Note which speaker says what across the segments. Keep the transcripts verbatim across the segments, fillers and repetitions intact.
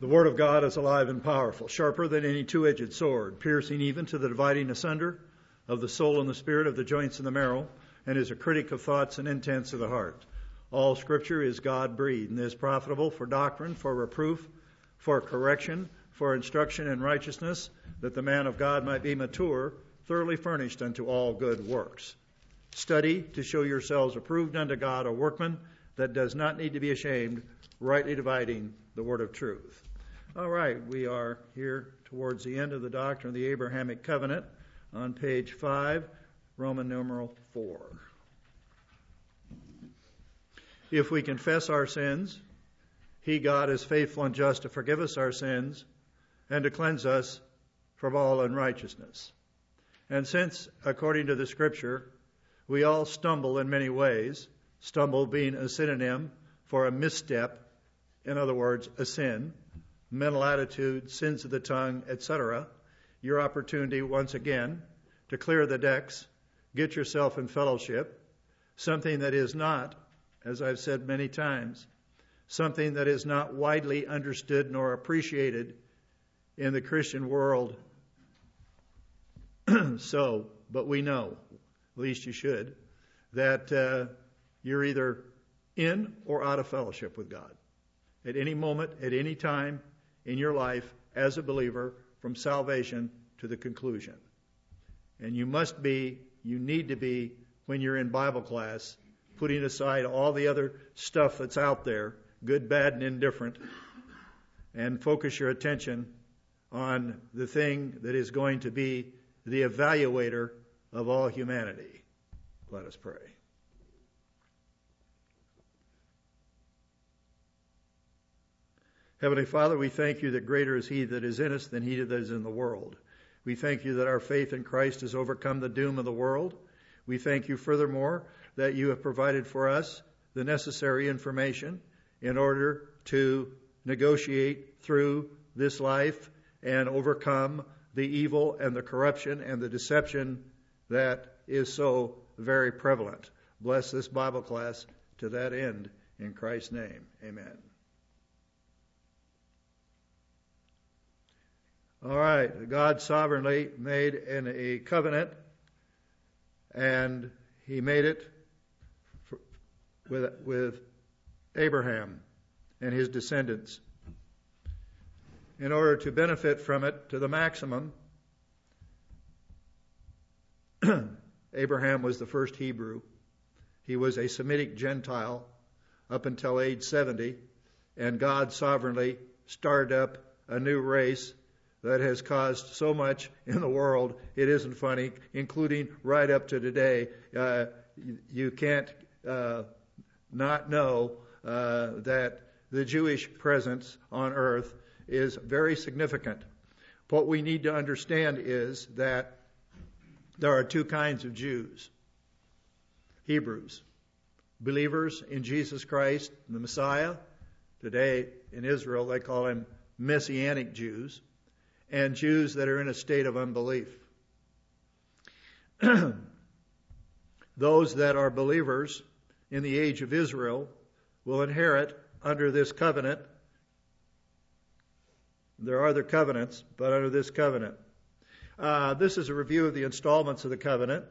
Speaker 1: The word of God is alive and powerful, sharper than any two-edged sword, piercing even to the dividing asunder of the soul and the spirit, of the joints and the marrow, and is a critic of thoughts and intents of the heart. All Scripture is God-breathed and is profitable for doctrine, for reproof, for correction, for instruction in righteousness, that the man of God might be mature, thoroughly furnished unto all good works. Study to show yourselves approved unto God, a workman that does not need to be ashamed, rightly dividing the word of truth. All right, we are here towards the end of the doctrine of the Abrahamic covenant on page five, Roman numeral four. If we confess our sins, he, God, is faithful and just to forgive us our sins and to cleanse us from all unrighteousness. And since, according to the Scripture, we all stumble in many ways, stumble being a synonym for a misstep, in other words, a sin, mental attitude, sins of the tongue, et cetera, your opportunity once again to clear the decks, get yourself in fellowship, something that is not, as I've said many times, something that is not widely understood nor appreciated in the Christian world. So, but we know, at least you should, that uh, you're either in or out of fellowship with God. At any moment, at any time in your life as a believer, from salvation to the conclusion. And you must be, you need to be, when you're in Bible class, putting aside all the other stuff that's out there, good, bad, and indifferent, and focus your attention on the thing that is going to be the evaluator of all humanity. Let us pray. Heavenly Father, we thank you that greater is he that is in us than he that is in the world. We thank you that our faith in Christ has overcome the doom of the world. We thank you furthermore that you have provided for us the necessary information in order to negotiate through this life and overcome the evil and the corruption and the deception that is so very prevalent. Bless this Bible class to that end. In Christ's name, amen. All right, God sovereignly made in a covenant, and he made it for, with, with Abraham and his descendants. In order to benefit from it to the maximum, Abraham was the first Hebrew. He was a Semitic Gentile up until age seventy, and God sovereignly started up a new race that has caused so much in the world, it isn't funny, including right up to today. Uh, you can't uh, not know uh, that the Jewish presence on earth is very significant. What we need to understand is that there are two kinds of Jews. Hebrews, believers in Jesus Christ, the Messiah. Today in Israel they call him Messianic Jews. And Jews that are in a state of unbelief. Those that are believers in the age of Israel will inherit under this covenant. There are other covenants, but under this covenant. Uh, this is a review of the installments of the covenant.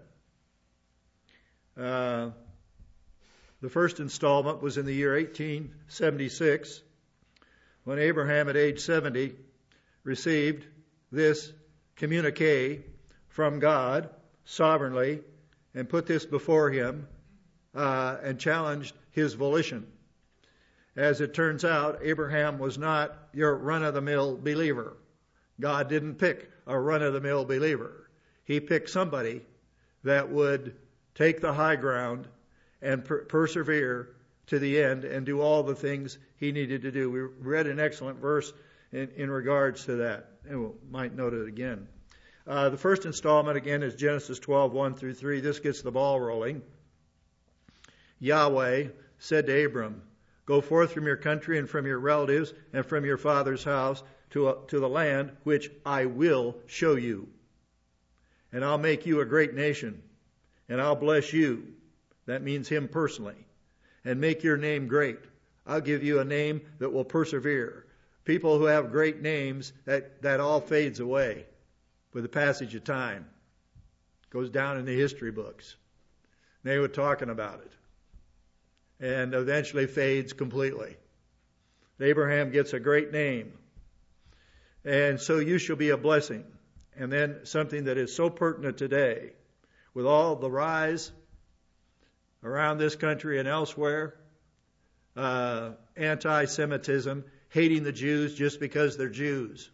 Speaker 1: Uh, the first installment was in the year eighteen seventy-six, when Abraham at age seventy received this communique from God sovereignly and put this before him uh, and challenged his volition. As it turns out, Abraham was not your run-of-the-mill believer. God didn't pick a run-of-the-mill believer. He picked somebody that would take the high ground and per- persevere to the end and do all the things he needed to do. We read an excellent verse in, in regards to that. And we might note it again. Uh, the first installment, again, is Genesis twelve, one through three. This gets the ball rolling. Yahweh said to Abram, "Go forth from your country and from your relatives and from your father's house to, a, to the land which I will show you. And I'll make you a great nation, and I'll bless you." That means him personally. "And make your name great. I'll give you a name that will persevere. people who have great names, that, that all fades away with the passage of time. Goes down in the history books. They were talking about it. And eventually fades completely. Abraham gets a great name. And so you shall be a blessing. And then something that is so pertinent today, with all the rise around this country and elsewhere, uh, anti-Semitism, hating the Jews just because they're Jews.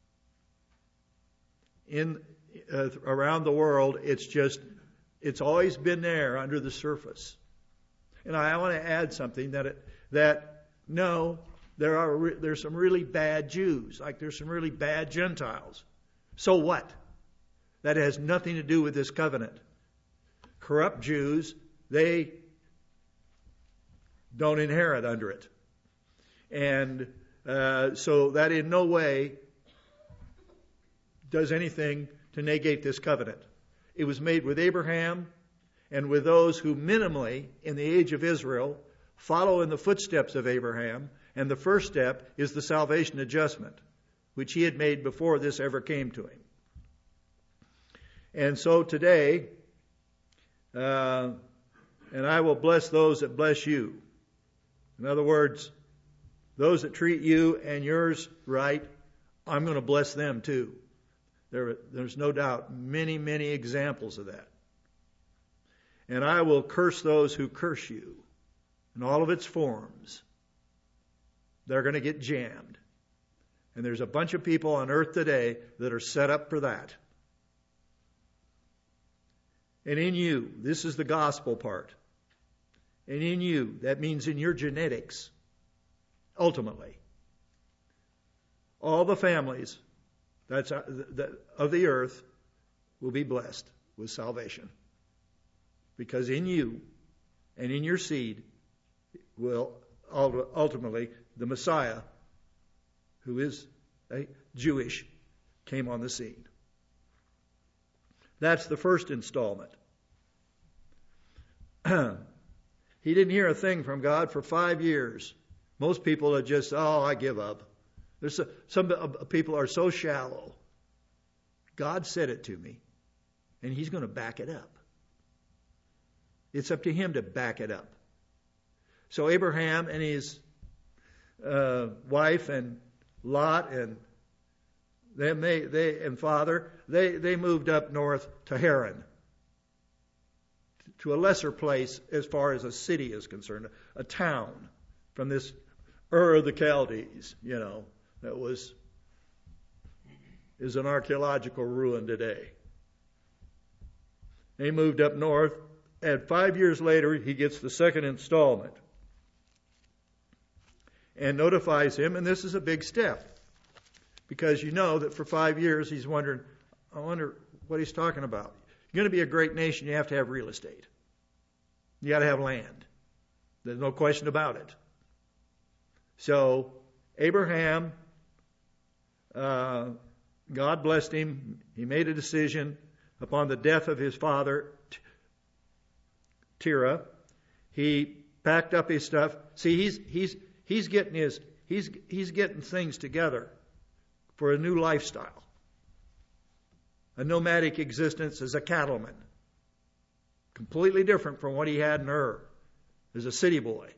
Speaker 1: In uh, around the world, it's just, it's always been there under the surface. And I want to add something that it, that no, there are re- there's some really bad Jews, like there's some really bad Gentiles. So what? That has nothing to do with this covenant. Corrupt Jews, they don't inherit under it. And uh, so that in no way does anything to negate this covenant. It was made with Abraham and with those who minimally, in the age of Israel, follow in the footsteps of Abraham. And the first step is the salvation adjustment, which he had made before this ever came to him. And so today, uh, and I will bless those that bless you. In other words, those that treat you and yours right, I'm going to bless them too. There, there's no doubt many, many examples of that. And I will curse those who curse you in all of its forms. They're going to get jammed. And there's a bunch of people on earth today that are set up for that. And in you, this is the gospel part. And in you, that means in your genetics, ultimately, all the families that's of the earth will be blessed with salvation. Because in you and in your seed will ultimately the Messiah, who is a Jewish, came on the scene. That's the first installment. He didn't hear a thing from God for five years. Most people are just, oh, I give up. There's a, some people are so shallow. God said it to me, and he's going to back it up. It's up to him to back it up. So Abraham and his uh, wife and Lot and them, they, they and father, they, they moved up north to Haran, to a lesser place as far as a city is concerned, a town from this Ur of the Chaldees, you know, that was is an archaeological ruin today. They moved up north, and five years later he gets the second installment and notifies him, and this is a big step because you know that for five years he's wondering, I wonder what he's talking about. You're going to be a great nation, you have to have real estate. You got to have land. There's no question about it. So Abraham, uh, God blessed him. He made a decision upon the death of his father, Terah. He packed up his stuff. See, he's he's he's getting his he's he's getting things together for a new lifestyle, a nomadic existence as a cattleman, completely different from what he had in Ur as a city boy.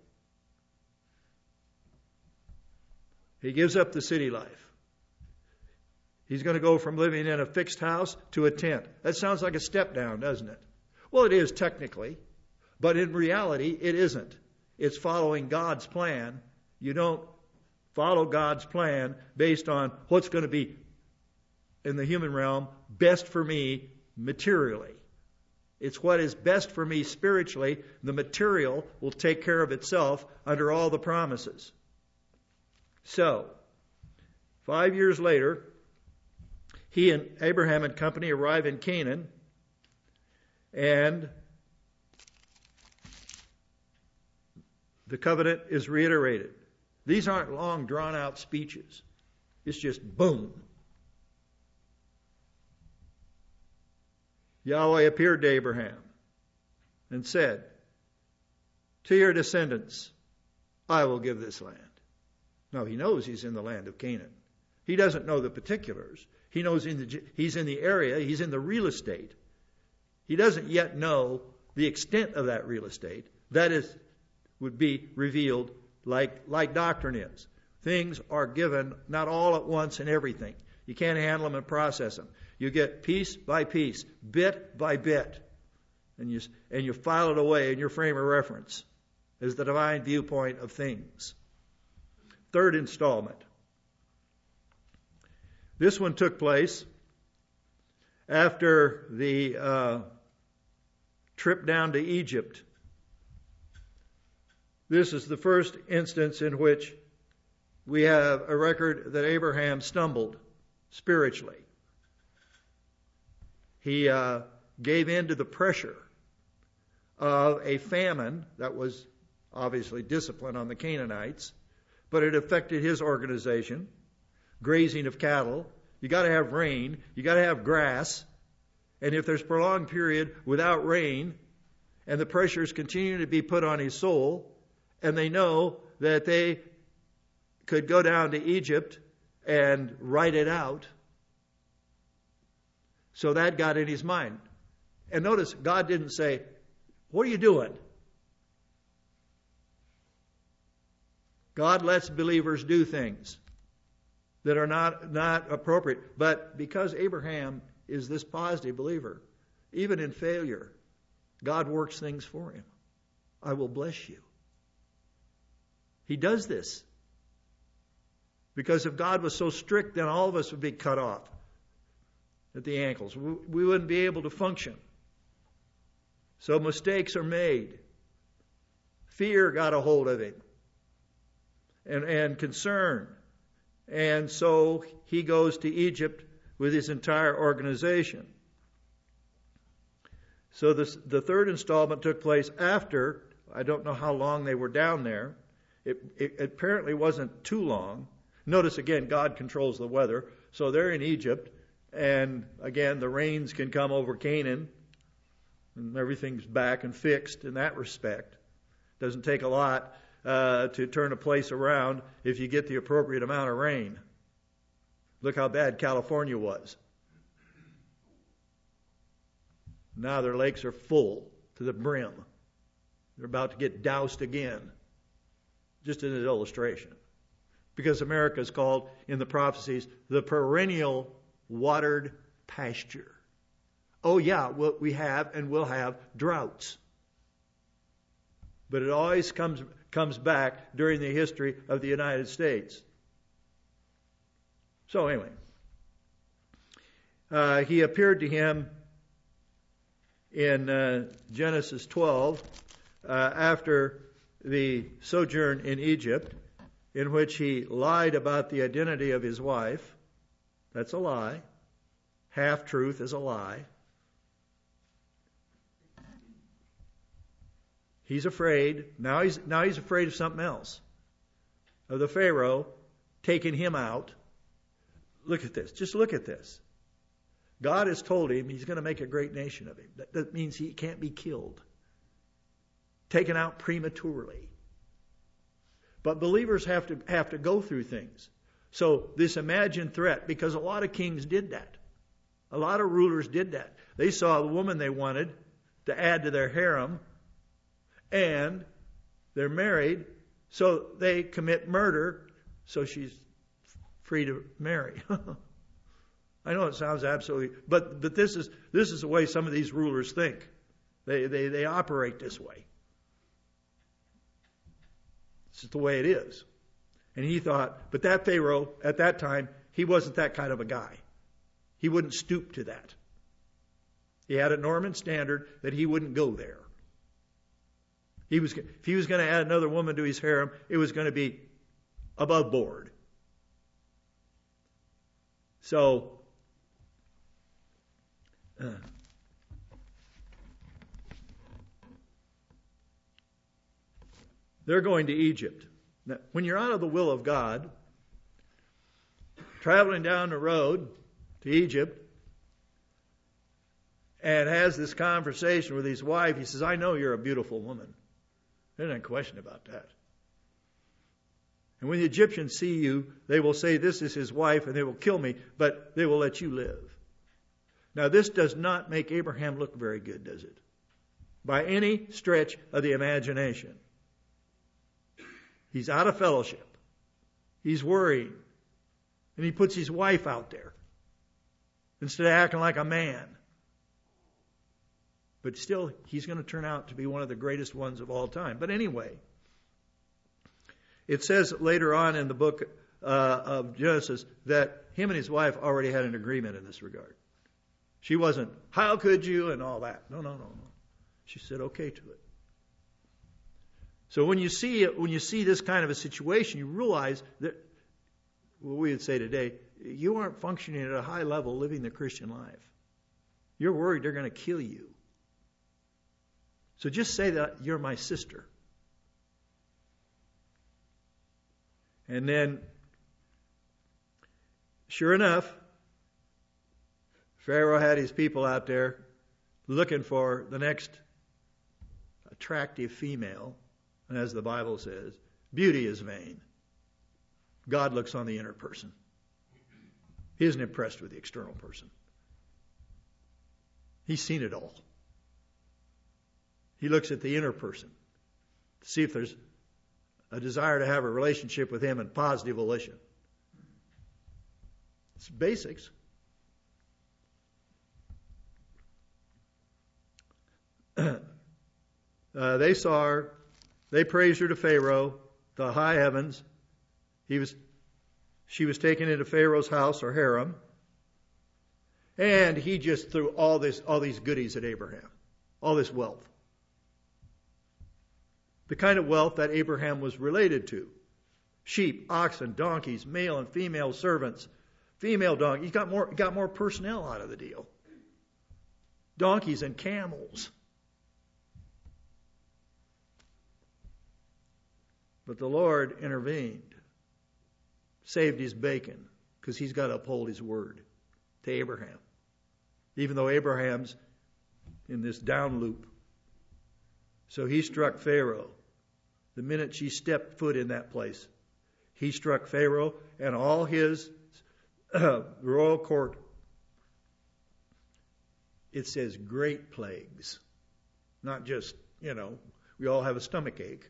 Speaker 1: He gives up the city life. He's going to go from living in a fixed house to a tent. That sounds like a step down, doesn't it? Well, it is technically, but in reality, it isn't. It's following God's plan. You don't follow God's plan based on what's going to be, in the human realm, best for me materially. It's what is best for me spiritually. The material will take care of itself under all the promises. So, five years later, he and Abraham and company arrive in Canaan, and the covenant is reiterated. These aren't long, drawn-out speeches. It's just boom. Yahweh appeared to Abraham and said, to your descendants, I will give this land. No, he knows he's in the land of Canaan. He doesn't know the particulars. He knows in the, he's in the area, he's in the real estate. He doesn't yet know the extent of that real estate. That is, would be revealed like, like doctrine is. Things are given not all at once and everything. You can't handle them and process them. You get piece by piece, bit by bit, and you, and you file it away in your frame of reference as the divine viewpoint of things. Third installment. This one took place after the uh, trip down to Egypt. This is the first instance in which we have a record that Abraham stumbled spiritually. He uh, gave in to the pressure of a famine that was obviously discipline on the Canaanites, but it affected his organization. Grazing of cattle. You got to have rain. You got to have grass. And if there's a prolonged period without rain, and the pressures continue to be put on his soul, and they know that they could go down to Egypt and write it out. So that got in his mind. And notice, God didn't say, "What are you doing?" God lets believers do things that are not, not appropriate. But because Abraham is this positive believer, even in failure, God works things for him. I will bless you. He does this. Because if God was so strict, then all of us would be cut off at the ankles. We wouldn't be able to function. So mistakes are made. Fear got a hold of him. And, and concern. And so he goes to Egypt with his entire organization. So this, the third installment took place after, I don't know how long they were down there. It, it apparently wasn't too long. Notice again, God controls the weather. So they're in Egypt. And again, the rains can come over Canaan. And everything's back and fixed in that respect. Doesn't take a lot uh, to turn a place around if you get the appropriate amount of rain. Look how bad California was. Now their lakes are full to the brim. They're about to get doused again. Just as an illustration. Because America is called, in the prophecies, the perennial watered pasture. Oh yeah, well, we have and will have droughts. But it always comes comes back during the history of the United States. So anyway, uh, he appeared to him in uh, Genesis twelve uh, after the sojourn in Egypt, in which he lied about the identity of his wife. That's a lie. Half-truth is a lie. He's afraid. Now he's, now he's afraid of something else. Of the Pharaoh taking him out. Look at this. Just look at this. God has told him he's going to make a great nation of him. That, that means he can't be killed. Taken out prematurely. But believers have to have to go through things. So this imagined threat, because a lot of kings did that. A lot of rulers did that. They saw the woman they wanted to add to their harem, and they're married, so they commit murder, so she's free to marry. I know it sounds absolutely, but but this is this is the way some of these rulers think. They they they operate this way. This is the way it is. And he thought, but that Pharaoh at that time, he wasn't that kind of a guy. He wouldn't stoop to that. He had a Norman standard that he wouldn't go there. He was, if he was going to add another woman to his harem, it was going to be above board. So, uh, they're going to Egypt. Now, when you're out of the will of God, traveling down the road to Egypt, and has this conversation with his wife, he says, I know you're a beautiful woman. There's no question about that. And when the Egyptians see you, they will say, this is his wife, and they will kill me, but they will let you live. Now, this does not make Abraham look very good, does it? By any stretch of the imagination. He's out of fellowship. He's worried. And he puts his wife out there instead of acting like a man. But still, he's going to turn out to be one of the greatest ones of all time. But anyway, it says later on in the book uh, of Genesis that him and his wife already had an agreement in this regard. She wasn't, how could you, and all that. No, no, no, no. She said okay to it. So when you see it, when you see this kind of a situation, you realize that what we would say today, you aren't functioning at a high level living the Christian life. You're worried they're going to kill you. So just say that you're my sister. And then, sure enough, Pharaoh had his people out there looking for the next attractive female. And as the Bible says, beauty is vain. God looks on the inner person. He isn't impressed with the external person. He's seen it all. He looks at the inner person to see if there's a desire to have a relationship with him and positive volition. It's basics. Uh, they saw her. They praised her to Pharaoh, the high heavens. He was, she was taken into Pharaoh's house or harem. And he just threw all this, all these goodies at Abraham. All this wealth. The kind of wealth that Abraham was related to. Sheep, oxen, donkeys, male and female servants. Female donkeys. He got more, got more personnel out of the deal. Donkeys and camels. But the Lord intervened, saved his bacon, because he's got to uphold his word to Abraham. Even though Abraham's in this down loop. So he struck Pharaoh. The minute she stepped foot in that place, he struck Pharaoh and all his uh, royal court. It says great plagues. Not just, you know, we all have a stomach ache.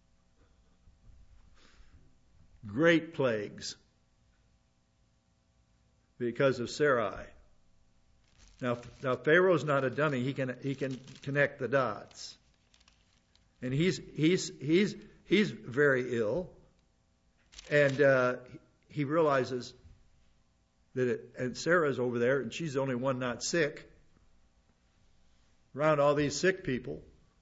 Speaker 1: Great plagues because of Sarai. Now, now Pharaoh's not a dummy. He can he can connect the dots, and he's he's he's he's very ill, and uh, he realizes that it, and Sarah's over there, and she's the only one not sick. Around all these sick people,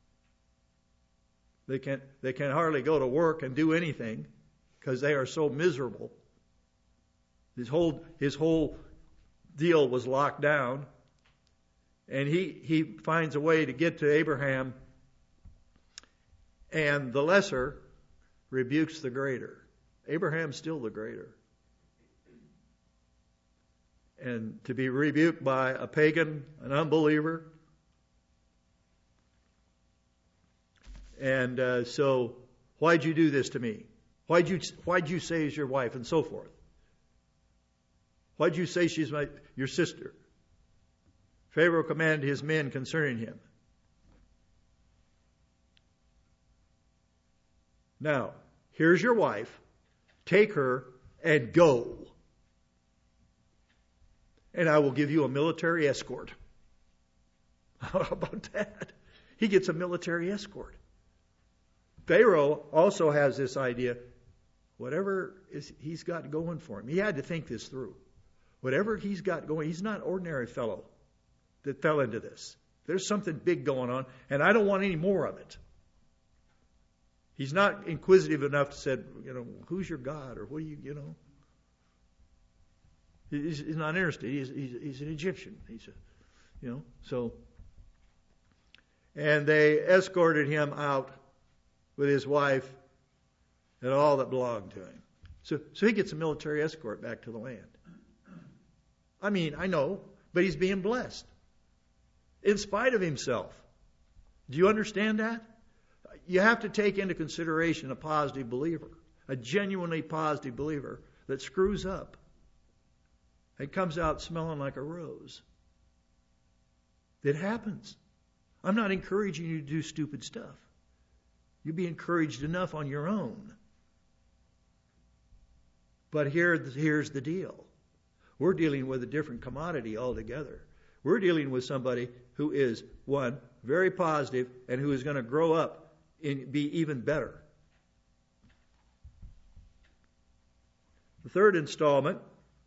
Speaker 1: they can they can hardly go to work and do anything. Because they are so miserable. His whole his whole deal was locked down. And he, he finds a way to get to Abraham. And the lesser rebukes the greater. Abraham's still the greater. And to be rebuked by a pagan, an unbeliever. And uh, so, why'd you do this to me? Why'd you, why'd you say is your wife, and so forth? Why'd you say she's my, your sister? Pharaoh commanded his men concerning him. Now, here's your wife. Take her and go. And I will give you a military escort. How about that? He gets a military escort. Pharaoh also has this idea. Whatever is, he's got going for him. He had to think this through. Whatever he's got going, he's not an ordinary fellow that fell into this. There's something big going on, and I don't want any more of it. He's not inquisitive enough to say, you know, who's your God, or what do you, you know. He's, he's not interested. He's, he's, he's an Egyptian. He's a, you know, so. And they escorted him out with his wife and all that belonged to him. So, so he gets a military escort back to the land. I mean, I know, but he's being blessed. In spite of himself. Do you understand that? You have to take into consideration a positive believer. a genuinely positive believer that screws up and comes out smelling like a rose. It happens. I'm not encouraging you to do stupid stuff. You'll be encouraged enough on your own. But here, here's the deal. We're dealing with a different commodity altogether. We're dealing with somebody who is, one, very positive and who is going to grow up and be even better. The third installment,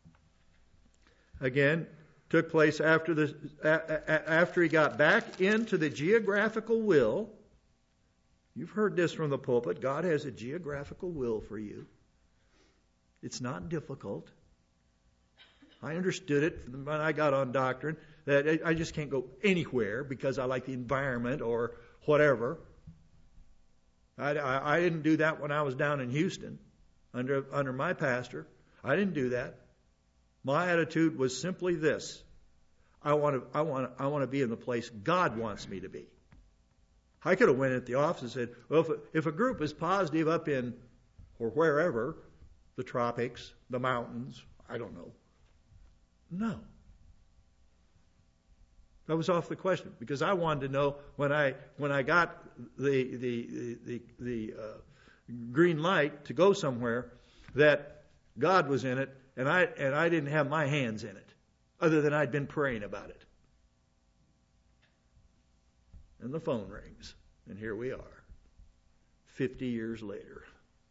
Speaker 1: again, took place after the after he got back into the geographical will. You've heard this from the pulpit. God has a geographical will for you. It's not difficult. I understood it when I got on doctrine, that I just can't go anywhere because I like the environment or whatever. I, I, I didn't do that when I was down in Houston under under my pastor. I didn't do that. My attitude was simply this: I want to I want to, I want to be in the place God wants me to be. I could have went at the office and said, well, if a, if a group is positive up in or wherever, the tropics, the mountains, I don't know. No. That was off the question, because I wanted to know when I when I got the the the the uh, green light to go somewhere that God was in it, and I and I didn't have my hands in it, other than I'd been praying about it. And the phone rings, and here we are, fifty years later.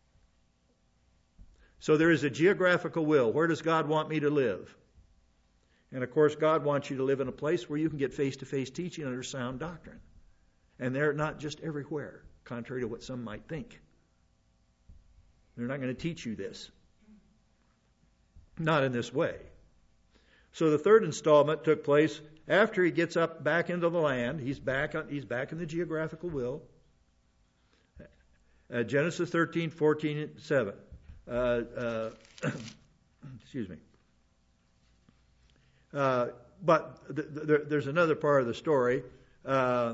Speaker 1: So there is a geographical will. Where does God want me to live? And of course, God wants you to live in a place where you can get face-to-face teaching under sound doctrine. And they're not just everywhere, contrary to what some might think. They're not going to teach you this. Not in this way. So the third installment took place after he gets up back into the land. He's back, he's back in the geographical will. Uh, Genesis thirteen, fourteen, seven. Uh, uh, excuse me. Uh, but th- th- there's another part of the story. Uh,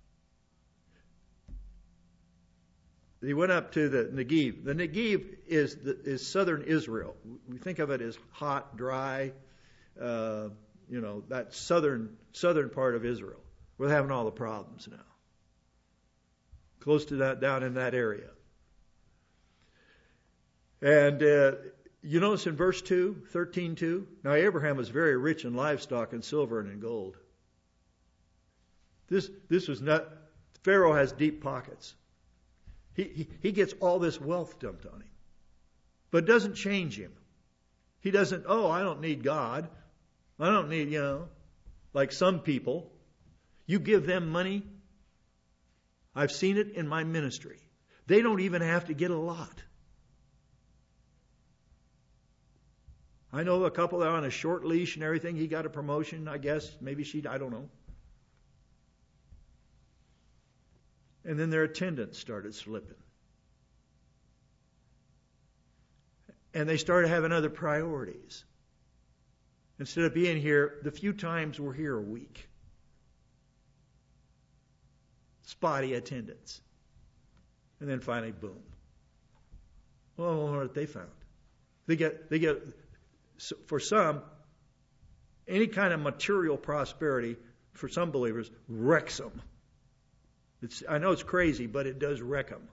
Speaker 1: he went up to the Negev. The Negev is the, is southern Israel. We think of it as hot, dry, uh, you know, that southern southern part of Israel. We're having all the problems now. Close to that, down in that area. And uh, you notice in verse two, thirteen two, now Abraham was very rich in livestock and silver and in gold. This this was not, Pharaoh has deep pockets. He, he, he gets all this wealth dumped on him. But it doesn't change him. He doesn't, oh, I don't need God. I don't need, you know, like some people. You give them money. I've seen it in my ministry. They don't even have to get a lot. I know a couple that are on a short leash and everything. He got a promotion, I guess. Maybe she, I don't know. And then their attendance started slipping. And they started having other priorities. Instead of being here, the few times we're here a week. Spotty attendance. And then finally, boom. Well, what they found. They get, they get, for some, any kind of material prosperity, for some believers, wrecks them. It's, I know it's crazy, but it does wreck them.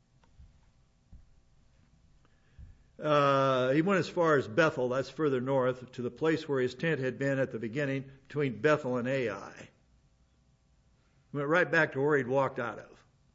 Speaker 1: Uh, he went as far as Bethel, that's further north, to the place where his tent had been at the beginning, between Bethel and Ai. He went right back to where he'd walked out of.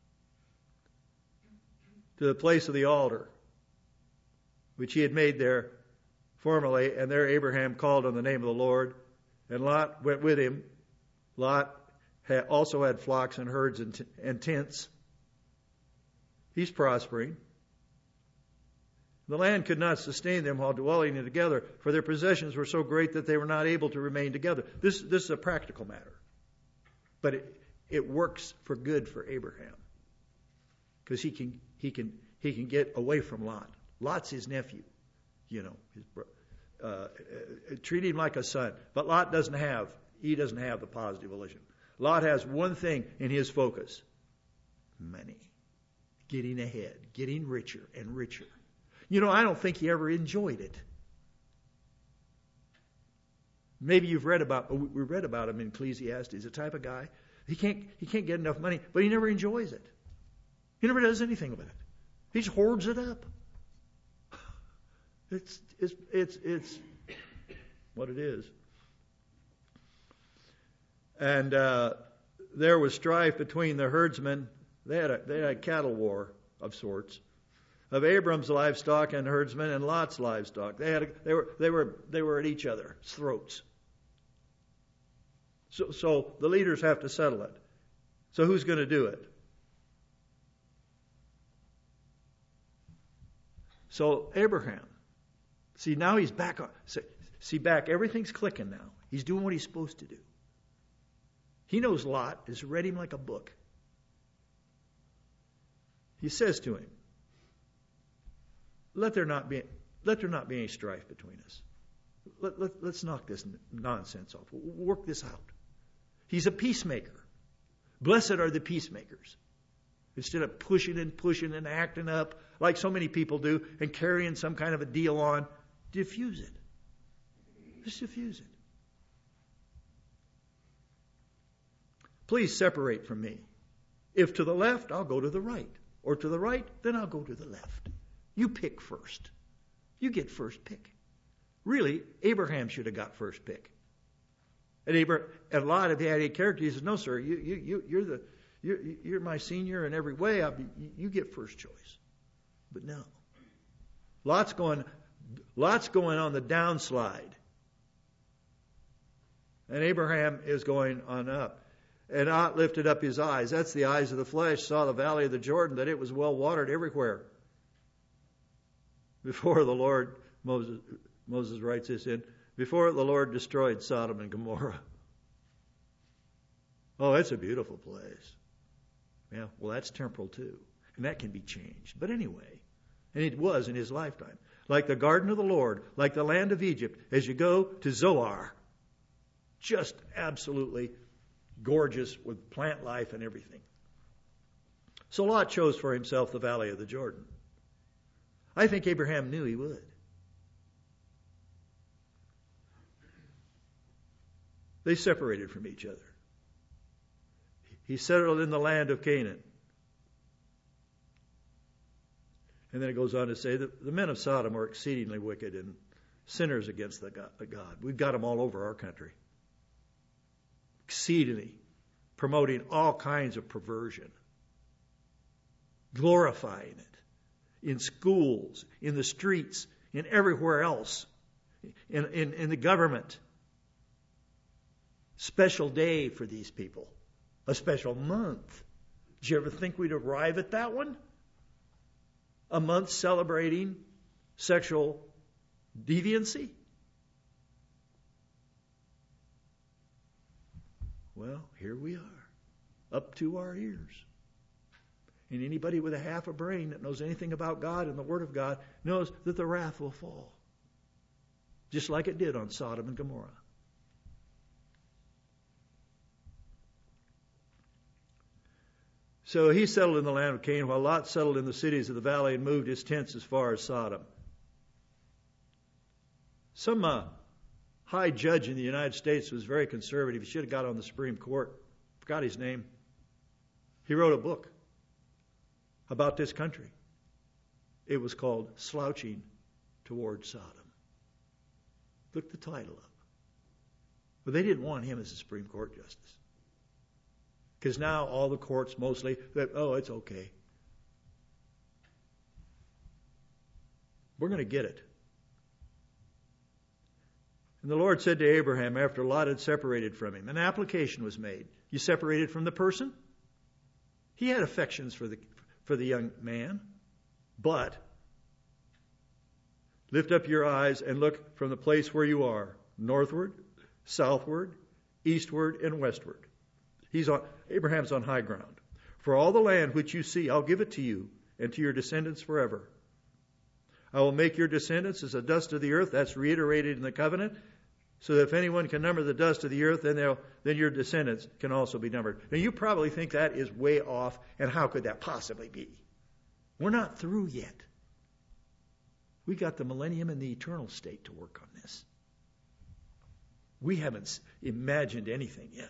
Speaker 1: To the place of the altar, which he had made there formerly, and there Abraham called on the name of the Lord, and Lot went with him. Lot had also had flocks and herds and, t- and tents. He's prospering. The land could not sustain them while dwelling together, for their possessions were so great that they were not able to remain together. This, this is a practical matter. But it, it works for good for Abraham. Because he can, he can, he can get away from Lot. Lot's his nephew. You know, his bro- uh, uh, treat him like a son. But Lot doesn't have, he doesn't have the positive volition. Lot has one thing in his focus. Money. Getting ahead. Getting richer and richer. You know, I don't think he ever enjoyed it. Maybe you've read about, we read about him in Ecclesiastes, the type of guy, he can't, he can't get enough money, but he never enjoys it. He never does anything with it. He just hoards it up. It's, it's, it's, it's what it is. And uh, there was strife between the herdsmen. They had a, they had a cattle war of sorts. Of Abram's livestock and herdsmen and Lot's livestock. They had a, they were they were they were at each other's throats. So so the leaders have to settle it. So who's going to do it? So Abraham. See, now he's back on. See, back, everything's clicking now. He's doing what he's supposed to do. He knows Lot has read him like a book. He says to him, Let there not be, let there not be any strife between us. Let, let, let's knock this nonsense off. We'll work this out. He's a peacemaker. Blessed are the peacemakers. Instead of pushing and pushing and acting up like so many people do and carrying some kind of a deal on, diffuse it. Just diffuse it. Please separate from me. If to the left, I'll go to the right. Or to the right, then I'll go to the left. You pick first. You get first pick. Really, Abraham should have got first pick. And Abraham, and Lot, if he had any character, he says, "No, sir, you, you, you, you're the, you're, you're my senior in every way. I'll be, you get first choice." But no, Lot's going, Lot's going on the downslide, and Abraham is going on up. And Lot lifted up his eyes. That's the eyes of the flesh. Saw the valley of the Jordan, that it was well watered everywhere. Before the Lord, Moses, Moses writes this in, before the Lord destroyed Sodom and Gomorrah. Oh, it's a beautiful place. Yeah, well, that's temporal too. And that can be changed. But anyway, and it was in his lifetime. Like the garden of the Lord, like the land of Egypt, as you go to Zoar. Just absolutely gorgeous with plant life and everything. So Lot chose for himself the valley of the Jordan. I think Abraham knew he would. They separated from each other. He settled in the land of Canaan. And then it goes on to say that the men of Sodom are exceedingly wicked and sinners against the God. We've got them all over our country. Exceedingly promoting all kinds of perversion. Glorifying it. In schools, in the streets, in everywhere else, in, in, in the government. Special day for these people. A special month. Did you ever think we'd arrive at that one? A month celebrating sexual deviancy? Well, here we are, up to our ears. And anybody with a half a brain that knows anything about God and the Word of God knows that the wrath will fall. Just like it did on Sodom and Gomorrah. So he settled in the land of Canaan, while Lot settled in the cities of the valley and moved his tents as far as Sodom. Some uh, high judge in the United States was very conservative. He should have got on the Supreme Court. Forgot his name. He wrote a book about this country. It was called Slouching Toward Sodom. Look the title up. But they didn't want him as a Supreme Court justice. Because now all the courts mostly, oh, it's okay. We're going to get it. And the Lord said to Abraham, after Lot had separated from him, an application was made. You separated from the person? He had affections for the for the young man. But lift up your eyes and look from the place where you are, northward, southward, eastward, and westward. He's on, Abraham's on high ground. For all the land which you see, I'll give it to you and to your descendants forever. I will make your descendants as the dust of the earth. That's reiterated in the covenant. So that if anyone can number the dust of the earth, then they'll, then your descendants can also be numbered. Now you probably think that is way off, and how could that possibly be? We're not through yet. We got the millennium and the eternal state to work on this. We haven't imagined anything yet.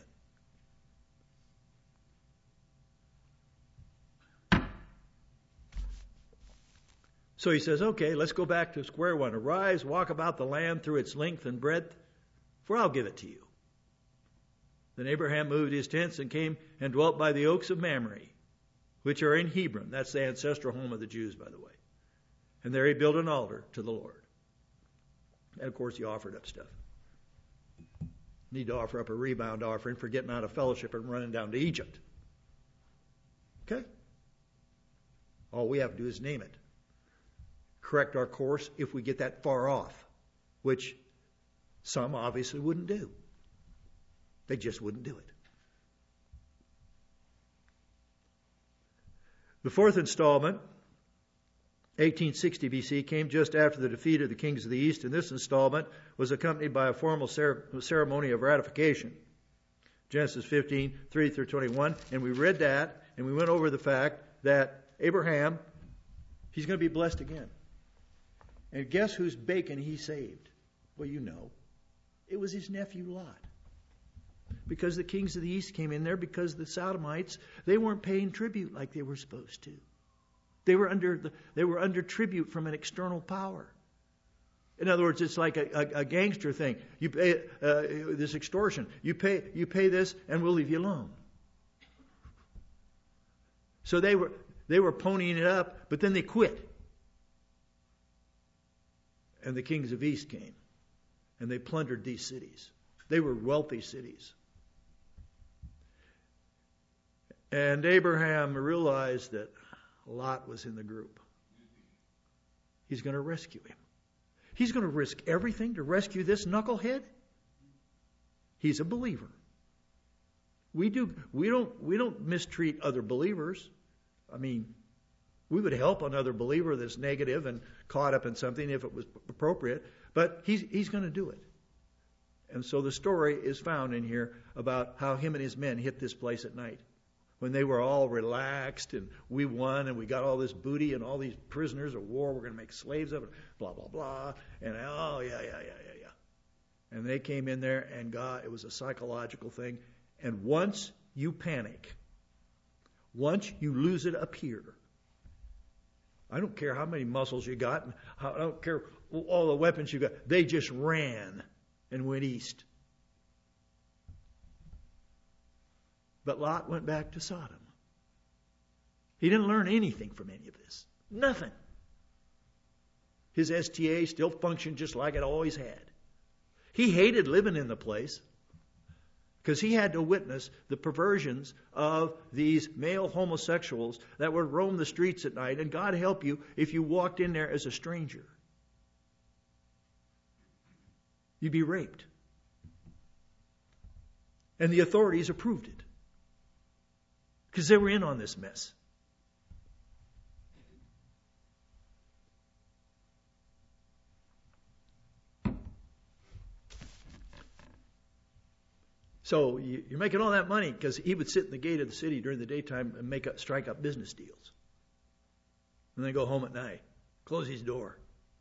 Speaker 1: So he says, okay, let's go back to square one. Arise, walk about the land through its length and breadth, for I'll give it to you. Then Abraham moved his tents and came and dwelt by the oaks of Mamre, which are in Hebron. That's the ancestral home of the Jews, by the way. And there he built an altar to the Lord. And of course he offered up stuff. Need to offer up a rebound offering for getting out of fellowship and running down to Egypt. Okay? All we have to do is name it. Correct our course if we get that far off, which some obviously wouldn't do. They just wouldn't do it. The fourth installment, eighteen sixty B C, came just after the defeat of the kings of the East, and this installment was accompanied by a formal ceremony of ratification. Genesis fifteen, three through twenty-one, and we read that, and we went over the fact that Abraham, he's going to be blessed again. And guess whose bacon he saved? Well, you know. It was his nephew Lot. Because the kings of the East came in there, because the Sodomites, they weren't paying tribute like they were supposed to. They were under the, they were under tribute from an external power. In other words, it's like a, a, a gangster thing. You pay uh, this extortion. You pay you pay this, and we'll leave you alone. So they were they were ponying it up, but then they quit. And the kings of East came, and they plundered these cities. They were wealthy cities. And Abraham realized that Lot was in the group. He's going to rescue him. He's going to risk everything to rescue this knucklehead. He's a believer. We do we don't we don't mistreat other believers. I mean, we would help another believer that's negative and caught up in something if it was appropriate, but he's he's going to do it. And so the story is found in here about how him and his men hit this place at night, when they were all relaxed and we won and we got all this booty and all these prisoners of war. We're going to make slaves of it, blah, blah, blah. And oh, yeah, yeah, yeah, yeah, yeah. And they came in there and God, it was a psychological thing. And once you panic, once you lose it up here, I don't care how many muscles you got, and how, I don't care all the weapons you got. They just ran and went east. But Lot went back to Sodom. He didn't learn anything from any of this. Nothing. His S T A still functioned just like it always had. He hated living in the place because he had to witness the perversions of these male homosexuals that would roam the streets at night. And God help you if you walked in there as a stranger. You'd be raped. And the authorities approved it, because they were in on this mess. So you're making all that money because he would sit in the gate of the city during the daytime and make up, strike up business deals. And then go home at night, close his door.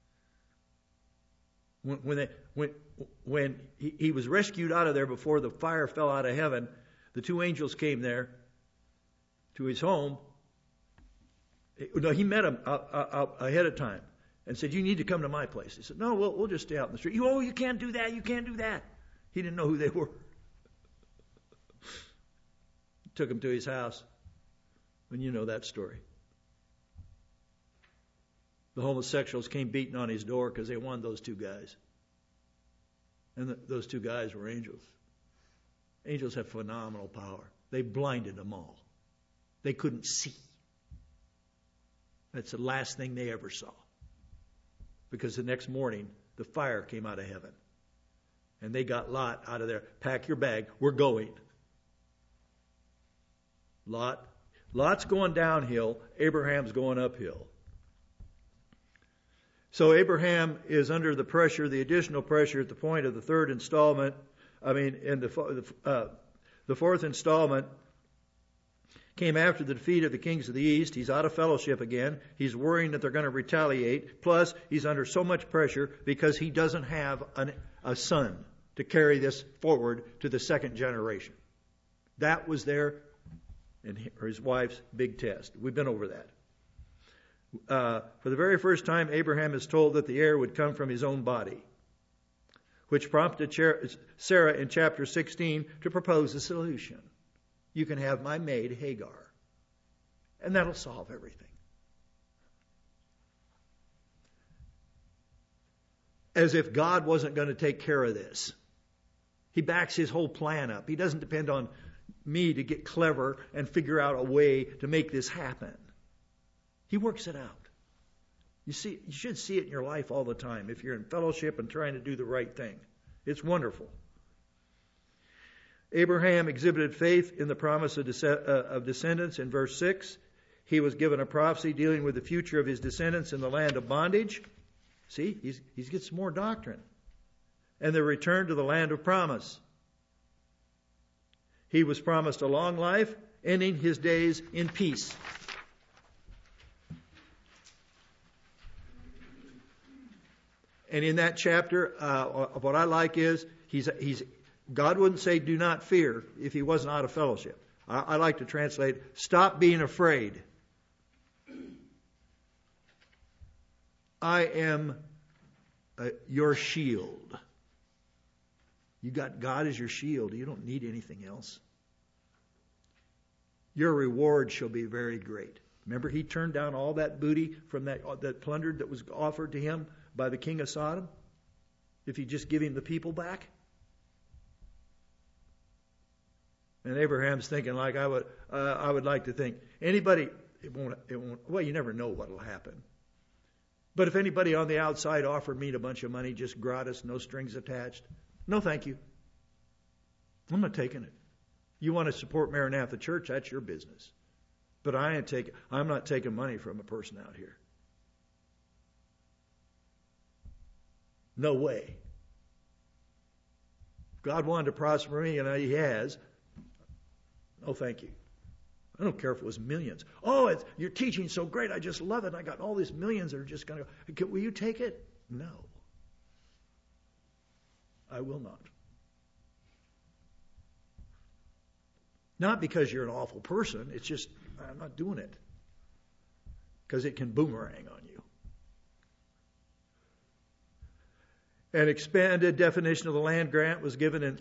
Speaker 1: When, when, they, when, when he, he was rescued out of there before the fire fell out of heaven, the two angels came there to his home. No, he met him out, out ahead of time and said, "You need to come to my place." He said, "No, we'll, we'll just stay out in the street." "Oh, you can't do that. You can't do that." He didn't know who they were. Took him to his house. And you know that story. The homosexuals came beating on his door because they wanted those two guys. And the, those two guys were angels. Angels have phenomenal power. They blinded them all. They couldn't see. That's the last thing they ever saw. Because the next morning, the fire came out of heaven. And they got Lot out of there. "Pack your bag. We're going." Lot, Lot's going downhill. Abraham's going uphill. So Abraham is under the pressure, the additional pressure at the point of the third installment. I mean, in the uh, the fourth installment, came after the defeat of the kings of the east. He's out of fellowship again. He's worrying that they're going to retaliate. Plus, he's under so much pressure because he doesn't have an, a son to carry this forward to the second generation. That was their and his wife's big test. We've been over that. Uh, for the very first time, Abraham is told that the heir would come from his own body, which prompted Sarah in chapter sixteen to propose a solution. You can have my maid Hagar, and that'll solve everything. As if God wasn't going to take care of this. He backs his whole plan up. He doesn't depend on me to get clever and figure out a way to make this happen. He works it out. You see, you should see it in your life all the time if you're in fellowship and trying to do the right thing. It's wonderful. Abraham exhibited faith in the promise of, des- uh, of descendants in verse six. He was given a prophecy dealing with the future of his descendants in the land of bondage. See, he's, he's getting some more doctrine. And their return to the land of promise. He was promised a long life, ending his days in peace. And in that chapter, uh, what I like is, he's he's God wouldn't say, do not fear, if he wasn't out of fellowship. I, I like to translate, stop being afraid. I am uh, your shield. You got God as your shield. You don't need anything else. Your reward shall be very great. Remember, he turned down all that booty from that, that plundered that was offered to him by the king of Sodom? If you just give him the people back? And Abraham's thinking like I would uh, I would like to think. Anybody, it won't, it won't, well, you never know what will happen. But if anybody on the outside offered me a bunch of money, just gratis, no strings attached, no thank you. I'm not taking it. You want to support Maranatha Church, that's your business. But I ain't taking, I'm not taking money from a person out here. No way. If God wanted to prosper me, and he has, no thank you. I don't care if it was millions. Oh, it's, your teaching's so great, I just love it. And I got all these millions that are just going to go. Will you take it? No. I will not. Not because you're an awful person. It's just, I'm not doing it. Because it can boomerang on you. An expanded definition of the land grant was given in,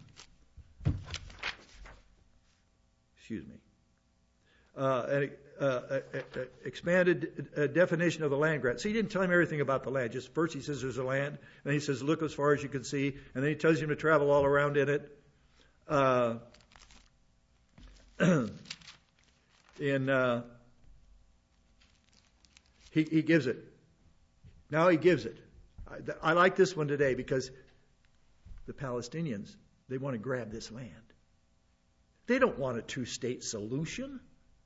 Speaker 1: excuse me, uh, an uh, uh, uh, expanded uh, definition of the land grant. So he didn't tell him everything about the land. Just first he says there's a land, and then he says look as far as you can see, and then he tells him to travel all around in it. Uh, in uh, he, he gives it. Now he gives it. I, I like this one today because the Palestinians, they want to grab this land. They don't want a two-state solution.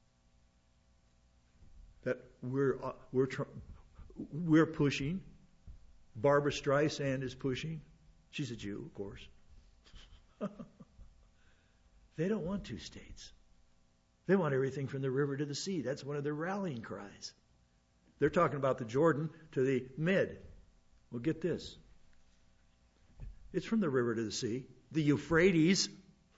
Speaker 1: That we're uh, we're tr- we're pushing. Barbara Streisand is pushing. She's a Jew, of course. They don't want two states. They want everything from the river to the sea. That's one of their rallying cries. They're talking about the Jordan to the Mid. Well, get this. It's from the river to the sea. The Euphrates.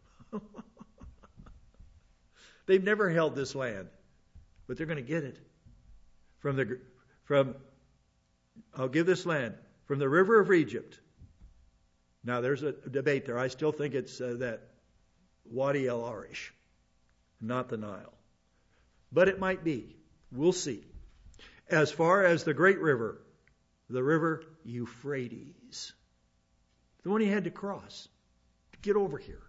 Speaker 1: They've never held this land, but they're going to get it. From the from, I'll give this land from the river of Egypt. Now there's a debate there. I still think it's uh, that Wadi El Arish, not the Nile, but it might be. We'll see. As far as the great river, the river Euphrates, the one he had to cross to get over here.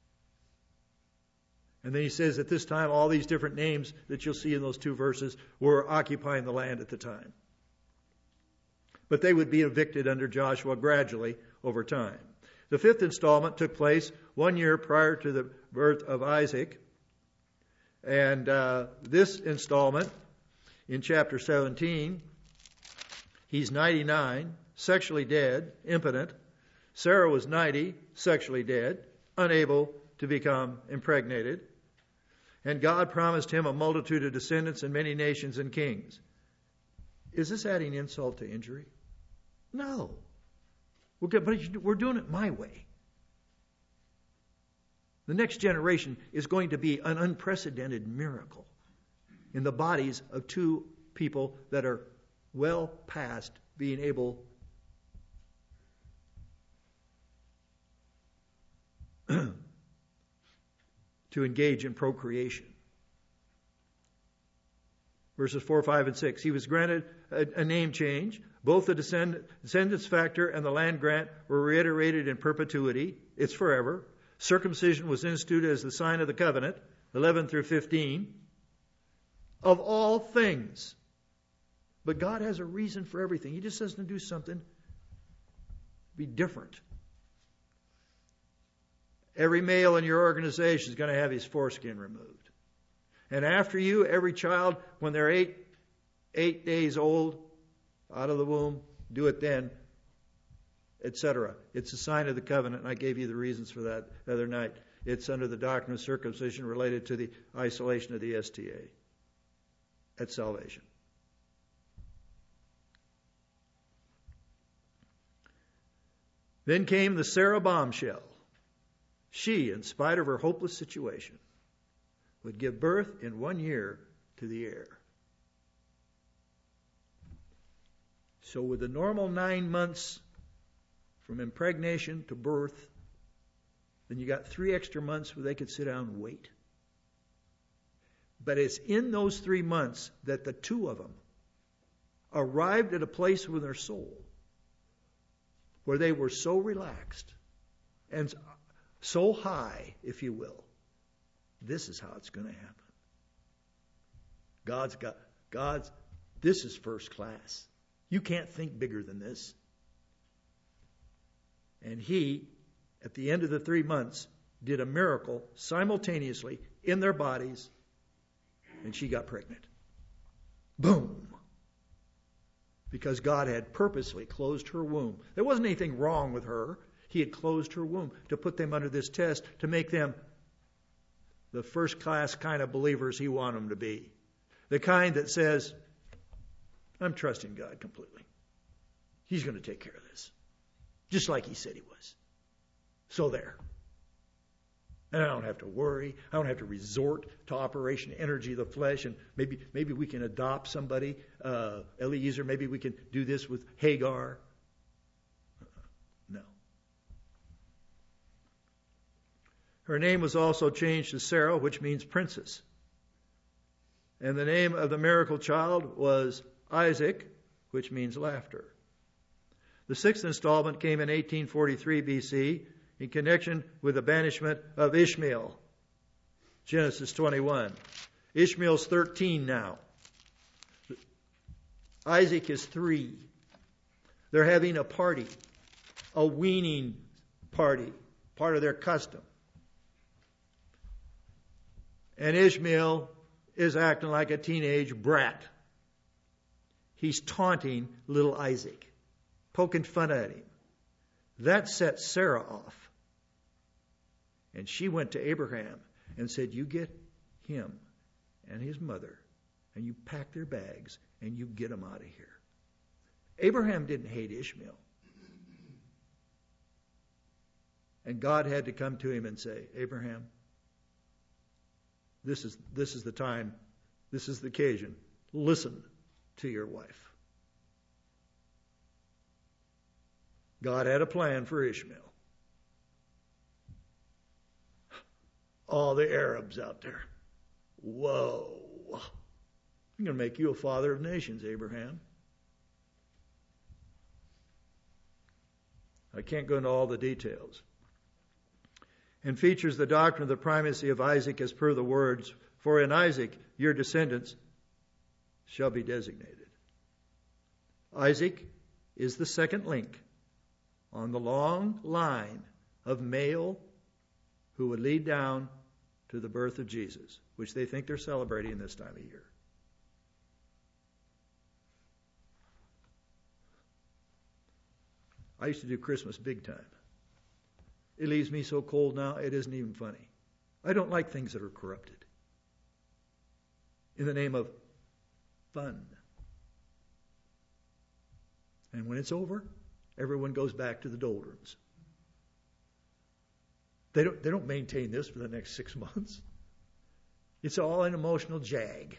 Speaker 1: And then he says at this time, all these different names that you'll see in those two verses were occupying the land at the time. But they would be evicted under Joshua gradually over time. The fifth installment took place one year prior to the birth of Isaac. And uh, this installment in chapter seventeen, he's ninety-nine, sexually dead, impotent. Sarah was ninety, sexually dead, unable to become impregnated. And God promised him a multitude of descendants and many nations and kings. Is this adding insult to injury? No. We're, good, but we're doing it my way. The next generation is going to be an unprecedented miracle in the bodies of two people that are well past being able to engage in procreation. Verses four, five, and six. He was granted a, a name change. Both the descend, descendants factor and the land grant were reiterated in perpetuity. It's forever. Circumcision was instituted as the sign of the covenant, eleven through fifteen. Of all things. But God has a reason for everything. He just doesn't do something be different. Every male in your organization is going to have his foreskin removed. And after you, every child, when they're eight, eight days old, out of the womb, do it then, et cetera. It's a sign of the covenant, and I gave you the reasons for that the other night. It's under the doctrine of circumcision related to the isolation of the S T A at salvation. Then came the Sarah bombshell. She, in spite of her hopeless situation, would give birth in one year to the heir. So with the normal nine months from impregnation to birth, then you got three extra months where they could sit down and wait. But it's in those three months that the two of them arrived at a place with their soul where they were so relaxed and so high, if you will. This is how it's going to happen. God's got, God's, this is first class. You can't think bigger than this. And he, at the end of the three months, did a miracle simultaneously in their bodies, and she got pregnant. Boom! Because God had purposely closed her womb. There wasn't anything wrong with her. He had closed her womb to put them under this test, to make them the first class kind of believers he wanted them to be. The kind that says, I'm trusting God completely. He's going to take care of this. Just like he said he was. So there. And I don't have to worry. I don't have to resort to Operation Energy of the Flesh. And maybe maybe we can adopt somebody. Uh, Eliezer, maybe we can do this with Hagar. No. Her name was also changed to Sarah, which means princess. And the name of the miracle child was Isaac, which means laughter. The sixth installment came in eighteen forty-three B C in connection with the banishment of Ishmael. Genesis twenty-one. Ishmael's thirteen now. Isaac is three. They're having a party, a weaning party, part of their custom. And Ishmael is acting like a teenage brat. He's taunting little Isaac, poking fun at him. That set Sarah off. And she went to Abraham and said, you get him and his mother, and you pack their bags, and you get them out of here. Abraham didn't hate Ishmael. And God had to come to him and say, Abraham, this is, this is the time, this is the occasion. Listen to your wife. God had a plan for Ishmael. All the Arabs out there. Whoa. I'm going to make you a father of nations, Abraham. I can't go into all the details. And features the doctrine of the primacy of Isaac as per the words, for in Isaac your descendants shall be designated. Isaac is the second link on the long line of male who would lead down to the birth of Jesus, which they think they're celebrating this time of year. I used to do Christmas big time. It leaves me so cold now, it isn't even funny. I don't like things that are corrupted. in the name of fun. And when it's over, everyone goes back to the doldrums. They don't, they don't maintain this for the next six months. It's all an emotional jag.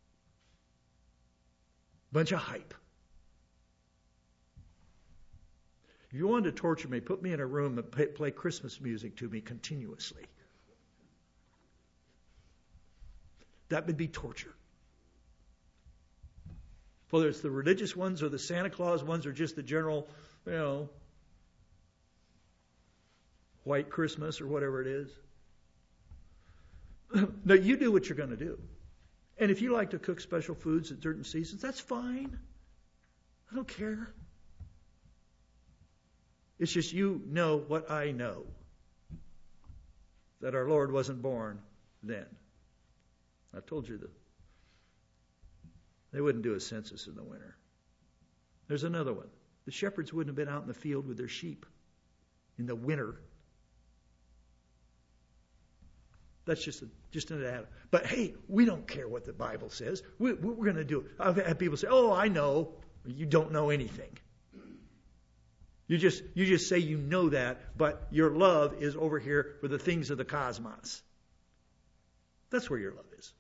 Speaker 1: Bunch of hype. If you wanted to torture me, put me in a room and play, play Christmas music to me continuously. That would be torture. Whether it's the religious ones or the Santa Claus ones or just the general, you know, white Christmas or whatever it is. No, you do what you're going to do. And if you like to cook special foods at certain seasons, that's fine. I don't care. It's just you know what I know. That our Lord wasn't born then. I told you that they wouldn't do a census in the winter. There's another one. The shepherds wouldn't have been out in the field with their sheep in the winter. That's just a, just an add. But hey, we don't care what the Bible says. We, we're going to do it. I've had people say, "Oh, I know." You don't know anything. You just you just say you know that, but your love is over here for the things of the cosmos. That's where your love is.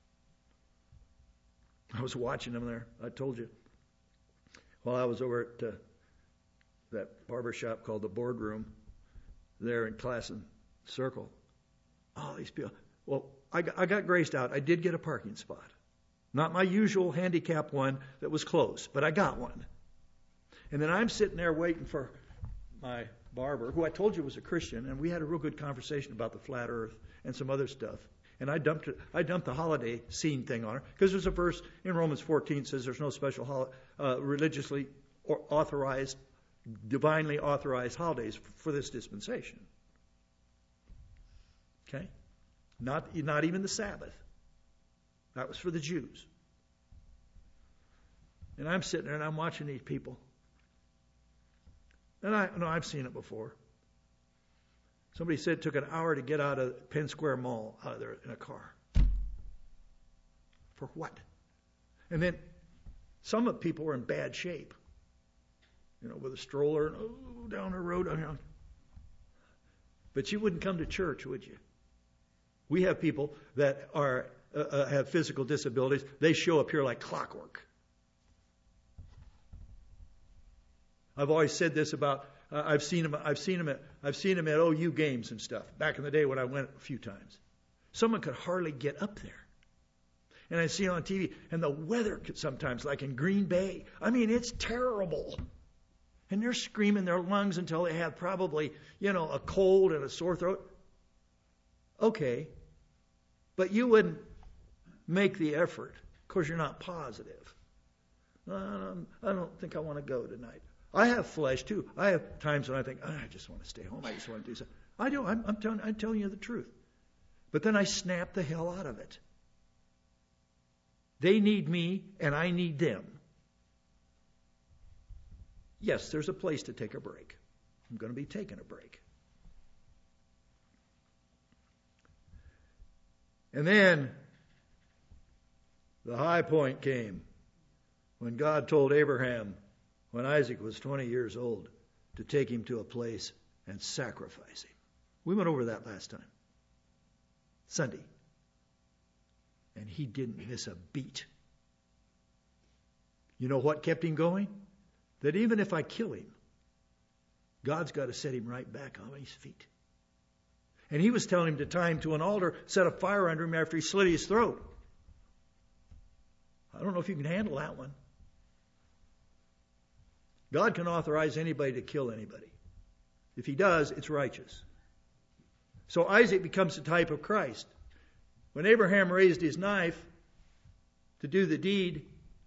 Speaker 1: I was watching them there. I told you. While I was over at uh, that barber shop called the Boardroom, there in Classen Circle. Oh, these people. Well, I got, I got graced out. I did get a parking spot. Not my usual handicap one that was close, but I got one. And then I'm sitting there waiting for my barber, who I told you was a Christian, and we had a real good conversation about the flat earth and some other stuff. And I dumped it, I dumped the holiday scene thing on her, because there's a verse in Romans fourteen that says there's no special hol- uh, religiously or authorized, divinely authorized holidays for this dispensation. Okay? Not, not even the Sabbath. That was for the Jews. And I'm sitting there and I'm watching these people. And I know I've seen it before. Somebody said it took an hour to get out of Penn Square Mall out of there in a car. For what? And then some of the people were in bad shape. You know, with a stroller and oh, down the road. You know. But you wouldn't come to church, would you? We have people that are uh, uh, have physical disabilities. They show up here like clockwork. I've always said this about uh, I've seen them. I've seen them at I've seen them at O U games and stuff. Back in the day when I went a few times, someone could hardly get up there, and I see it on T V. And the weather could sometimes, like in Green Bay, I mean it's terrible. And they're screaming their lungs until they have probably you know a cold and a sore throat. Okay, but you wouldn't make the effort because you're not positive. I don't, I don't think I want to go tonight. I have flesh too. I have times when I think, oh, I just want to stay home. I just want to do something. I do. I'm, I'm, telling, I'm telling you the truth. But then I snap the hell out of it. They need me and I need them. Yes, there's a place to take a break. I'm going to be taking a break. And then the high point came when God told Abraham, when Isaac was twenty years old, to take him to a place and sacrifice him. We went over that last time. Sunday. And he didn't miss a beat. You know what kept him going? That even if I kill him, God's got to set him right back on his feet. And he was telling him to tie him to an altar, set a fire under him after he slit his throat. I don't know if you can handle that one. God can authorize anybody to kill anybody. If he does, it's righteous. So Isaac becomes the type of Christ. When Abraham raised his knife to do the deed,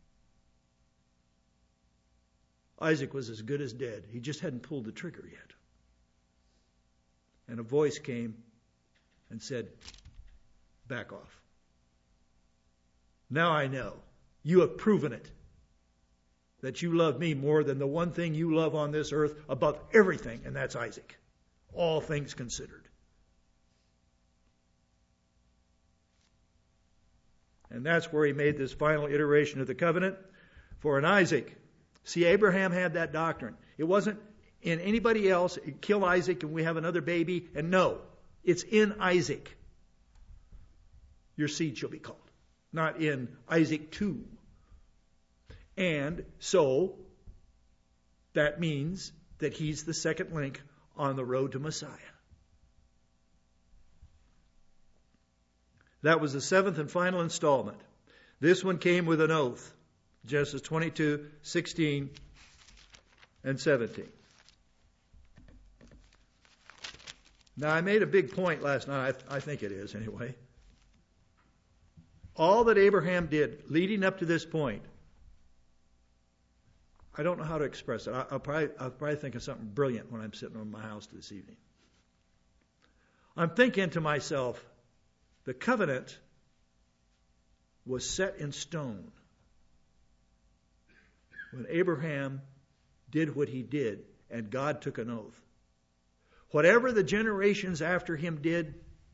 Speaker 1: Isaac was as good as dead. He just hadn't pulled the trigger yet. And a voice came and said, back off. Now I know. You have proven it. That you love me more than the one thing you love on this earth above everything, and that's Isaac. All things considered. And that's where he made this final iteration of the covenant for an Isaac. See, Abraham had that doctrine. It wasn't in anybody else. Kill Isaac and we have another baby. And no, it's in Isaac. Your seed shall be called. Not in Isaac too. And so, that means that he's the second link on the road to Messiah. That was the seventh and final installment. This one came with an oath. Genesis twenty-two, sixteen, and seventeen. Now, I made a big point last night. I, I think it is anyway. All that Abraham did leading up to this point, I don't know how to express it. I, I'll, probably, I'll probably think of something brilliant when I'm sitting in my house this evening. I'm thinking to myself, the covenant was set in stone when Abraham did what he did and God took an oath. Whatever the generations after him did,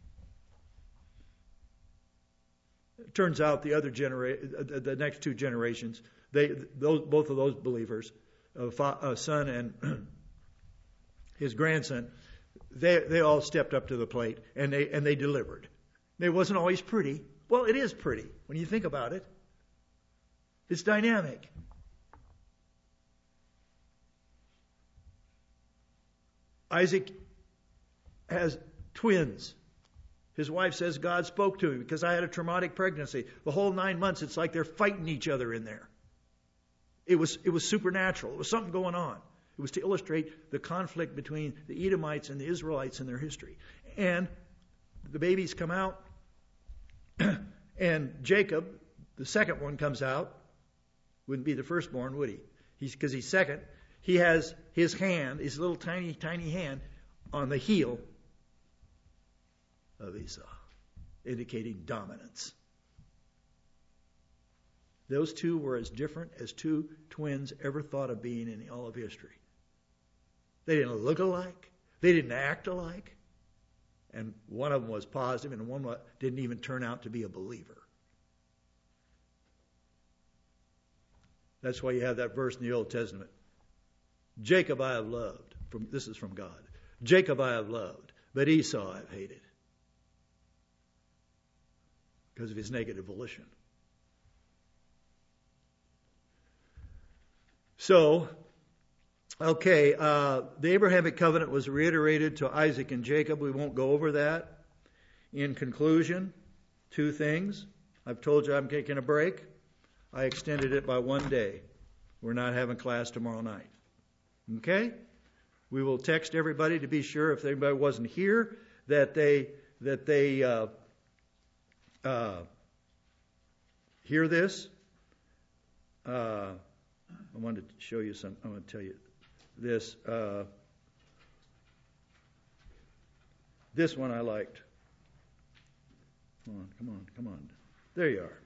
Speaker 1: it turns out the other genera- the next two generations, they those both of those believers, a fa- a son and his grandson, they they all stepped up to the plate and they and they delivered. It wasn't always pretty. Well, it is pretty when you think about it. It's dynamic. Isaac has twins. His wife says God spoke to him because I had a traumatic pregnancy. The whole nine months, it's like they're fighting each other in there. It was it was supernatural. It was something going on. It was to illustrate the conflict between the Edomites and the Israelites in their history. And the babies come out, and Jacob, the second one, comes out. Wouldn't be the firstborn, would he? He's because he's second. He has his hand, his little tiny, tiny hand, on the heel of Esau, indicating dominance. Those two were as different as two twins ever thought of being in all of history. They didn't look alike. They didn't act alike. And one of them was positive, and one didn't even turn out to be a believer. That's why you have that verse in the Old Testament. Jacob I have loved. From, this is from God. Jacob I have loved, but Esau I have hated. Because of his negative volition. So, okay, uh, the Abrahamic covenant was reiterated to Isaac and Jacob. We won't go over that. In conclusion, two things. I've told you I'm taking a break. I extended it by one day. We're not having class tomorrow night. Okay? We will text everybody to be sure if anybody wasn't here that they that they uh, uh, hear this. Uh, I wanted to show you some. I want to tell you this. Uh, this one I liked. Come on, come on, come on. There you are.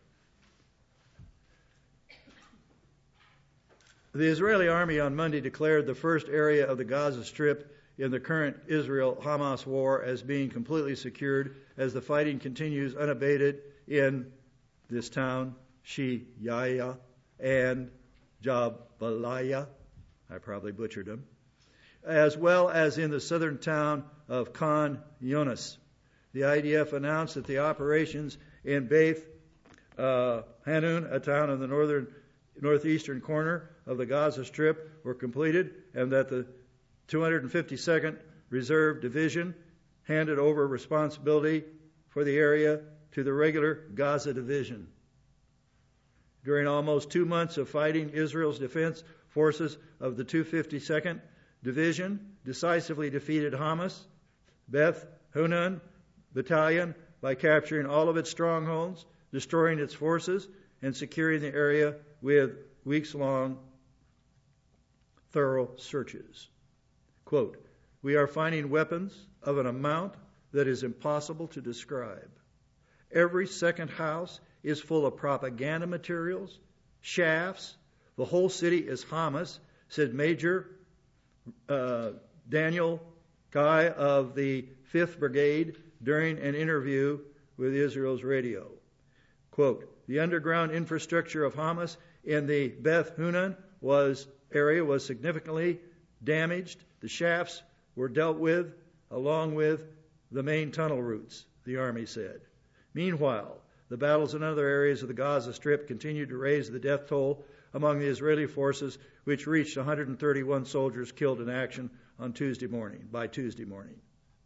Speaker 1: The Israeli army on Monday declared the first area of the Gaza Strip in the current Israel-Hamas war as being completely secured as the fighting continues unabated in this town, Shiyaya and Jabalaya, I probably butchered them, as well as in the southern town of Khan Yunis. The I D F announced that the operations in Beth uh, Hanun, a town in the northern northeastern corner of the Gaza Strip, were completed, and that the two hundred fifty-second Reserve Division handed over responsibility for the area to the regular Gaza Division. During almost two months of fighting, Israel's defense forces of the two hundred fifty-second Division decisively defeated Hamas, Beth Hanun Battalion by capturing all of its strongholds, destroying its forces, and securing the area with weeks-long thorough searches. Quote, "We are finding weapons of an amount that is impossible to describe. Every second house is full of propaganda materials, shafts. The whole city is Hamas," said Major uh, Daniel Guy of the fifth Brigade during an interview with Israel's radio. Quote, the underground infrastructure of Hamas in the Beth Hunan was area was significantly damaged. The shafts were dealt with along with the main tunnel routes, the army said. Meanwhile, the battles in other areas of the Gaza Strip continued to raise the death toll among the Israeli forces, which reached one hundred thirty-one soldiers killed in action on Tuesday morning, by Tuesday morning.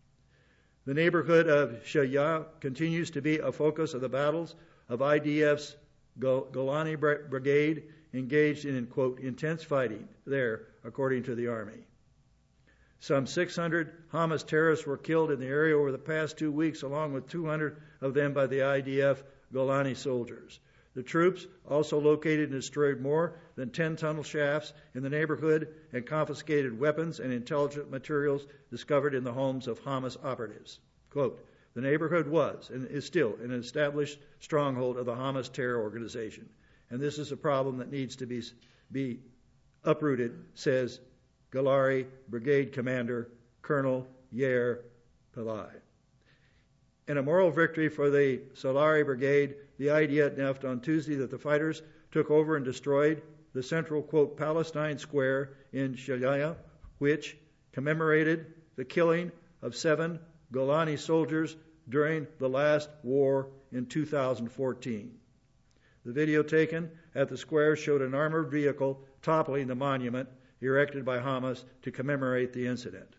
Speaker 1: The neighborhood of Shaya continues to be a focus of the battles of I D F's Golani Brigade engaged in, quote, intense fighting there, according to the army. Some six hundred Hamas terrorists were killed in the area over the past two weeks, along with two hundred of them by the I D F Golani soldiers. The troops also located and destroyed more than ten tunnel shafts in the neighborhood and confiscated weapons and intelligence materials discovered in the homes of Hamas operatives. Quote, the neighborhood was and is still an established stronghold of the Hamas terror organization, and this is a problem that needs to be, be uprooted, says Golani Brigade Commander Colonel Yair Pillai. In a moral victory for the Solari Brigade, the idea announced on Tuesday that the fighters took over and destroyed the central, quote, Palestine Square in Shaya, which commemorated the killing of seven Golani soldiers during the last war in two thousand fourteen. The video taken at the square showed an armored vehicle toppling the monument erected by Hamas to commemorate the incident.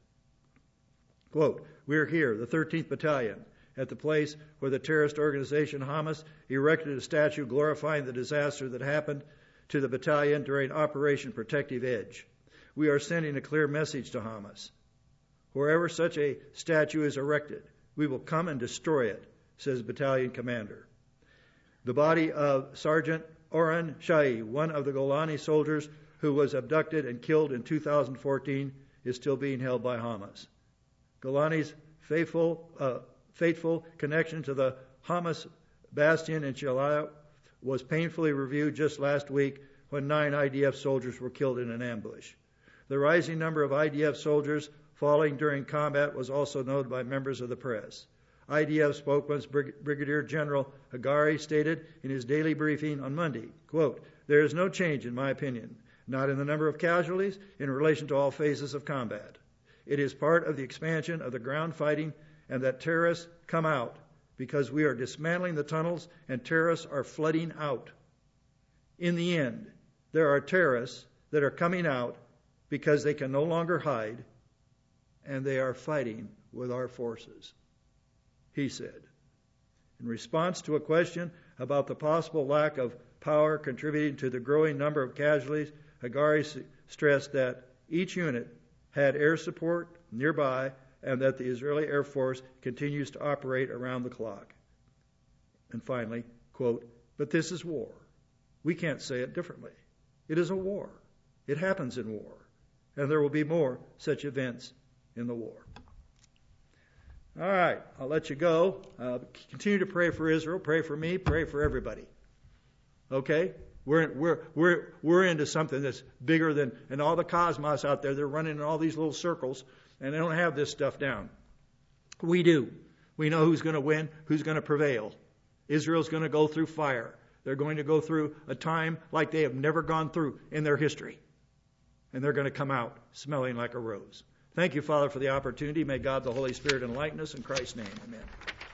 Speaker 1: Quote, we're here, the thirteenth Battalion, at the place where the terrorist organization Hamas erected a statue glorifying the disaster that happened to the battalion during Operation Protective Edge. We are sending a clear message to Hamas. Wherever such a statue is erected, we will come and destroy it, says battalion commander. The body of Sergeant Oren Shai, one of the Golani soldiers who was abducted and killed in two thousand fourteen, is still being held by Hamas. Golani's faithful, uh, fateful connection to the Hamas bastion in Shilaya was painfully reviewed just last week when nine I D F soldiers were killed in an ambush. The rising number of I D F soldiers falling during combat was also noted by members of the press. I D F spokesman Brig- Brigadier General Hagari stated in his daily briefing on Monday, quote, there is no change in my opinion, not in the number of casualties in relation to all phases of combat. It is part of the expansion of the ground fighting and that terrorists come out because we are dismantling the tunnels and terrorists are flooding out. In the end, there are terrorists that are coming out because they can no longer hide and they are fighting with our forces, he said. In response to a question about the possible lack of power contributing to the growing number of casualties, Hagari stressed that each unit had air support nearby and that the Israeli Air Force continues to operate around the clock. And finally, quote, but this is war. We can't say it differently. It is a war. It happens in war. And there will be more such events in the war. All right, I'll let you go. Uh, continue to pray for Israel. Pray for me. Pray for everybody. Okay? We're we're we're we're into something that's bigger than and all the cosmos out there. They're running in all these little circles, and they don't have this stuff down. We do. We know who's going to win, who's going to prevail. Israel's going to go through fire. They're going to go through a time like they have never gone through in their history, and they're going to come out smelling like a rose. Thank you, Father, for the opportunity. May God, the Holy Spirit, enlighten us in Christ's name. Amen.